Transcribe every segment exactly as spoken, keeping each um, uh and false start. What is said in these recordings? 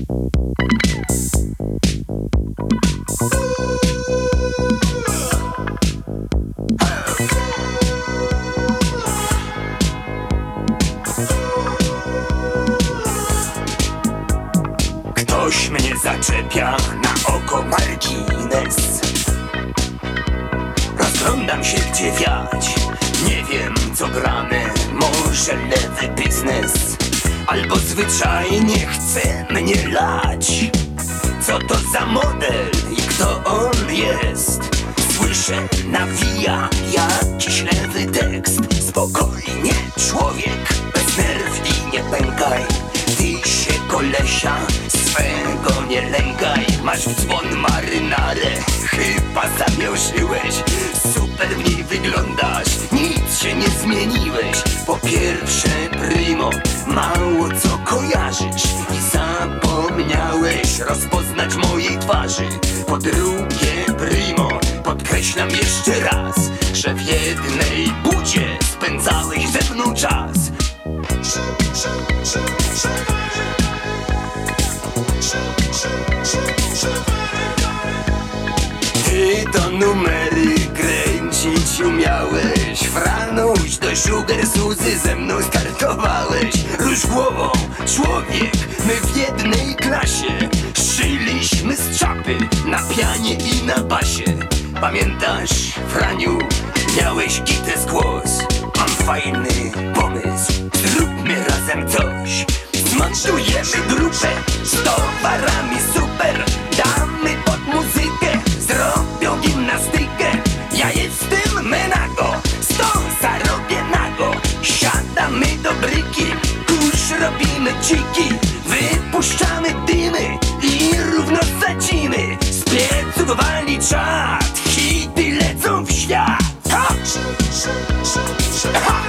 Ktoś mnie zaczepia na oko margines. Rozglądam się gdzie wiać, nie wiem co grane. Może lewy biznes, albo zwyczajnie chce mnie lać. Co to za model i kto on jest? Słyszę, nawija jakiś lewy tekst. Spokojnie człowiek, bez nerw i nie pękaj. Ty się kolesia swego nie lękaj. Masz w dzwon marynarę, chyba zamiążyłeś. Super w niej wyglądasz, nic się nie zmieniłeś. Po pierwsze primo, mało co kojarzysz i zapomniałeś rozpoznać mojej twarzy. Po drugie primo, podkreślam jeszcze raz, że w jednej budzie spędzałeś ze mną czas. Ty to numery kręcić umiałeś. Franuś do Sugar Suzy ze mną startowałeś. Rusz głową, człowiek, my w jednej klasie. Szyliśmy z czapy na pianie i na basie. Pamiętasz, Franiu, miałeś gites głos. Mam fajny pomysł, zróbmy razem coś. Zmontujemy grupę z towarami super. Damy pod muzykę, zrobią gimnastykę. Ja jestem Menago, sto zarobię nago. Siadamy do bryki, kurz robimy ciki. Wypuszczamy dymy i równo sadzimy. Z pieców wali czad, hity lecą w świat. Ha! Ha!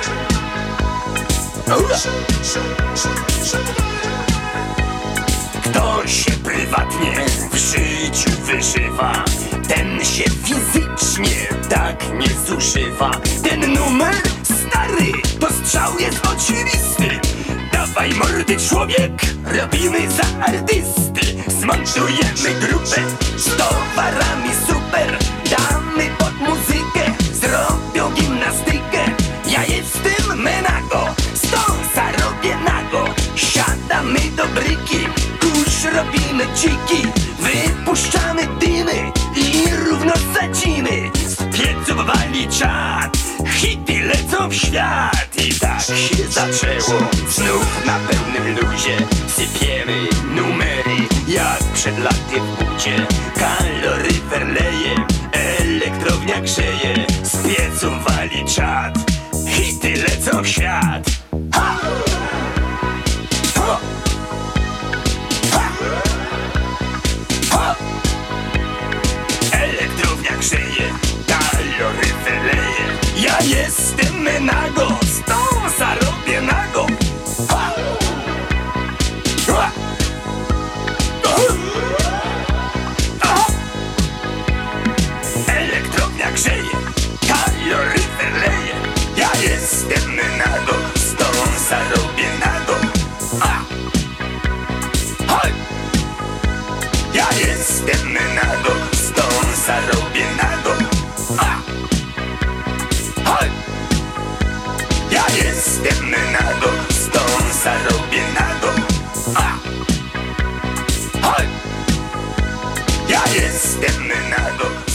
Kto się prywatnie w życiu wyżywa, ten się fizycznie tak nie zużywa. Ten numer stary, to strzał jest oczywisty. Dawaj mordy człowiek, robimy za artysty. Zmontujemy grupę z towarami super. Damy pod muzykę, zrobią gimnastykę. Ja jestem Menago, sto zarobię nago. Siadamy do bryki, kurz robimy ciki. Wypuszczamy dymy i równo sadzimy. Z pieców wali czad, hity lecą w świat. I tak się zaczęło, znów na pełnym luzie. Sypiemy numery jak przed laty w budzie. Kaloryfer leje, elektrownia grzeje. Z pieców wali czad, hity lecą w świat. Ha! Ha! Ha! Ha! Elektrownia grzeje, kaloryfer leje. Ja jestem Menago, sto zarobię nago. Ha! Ha! Ha! Elektrownia grzeje, kaloryfer leje. Ja jestem Menago, sto zarobię nago. Ha! Ha! Ja jestem Menago, sto zarobię nago. Ha! Ha! Ja jestem Menago, sto zarobię nago. Ha! Ha! Ja jestem Menago.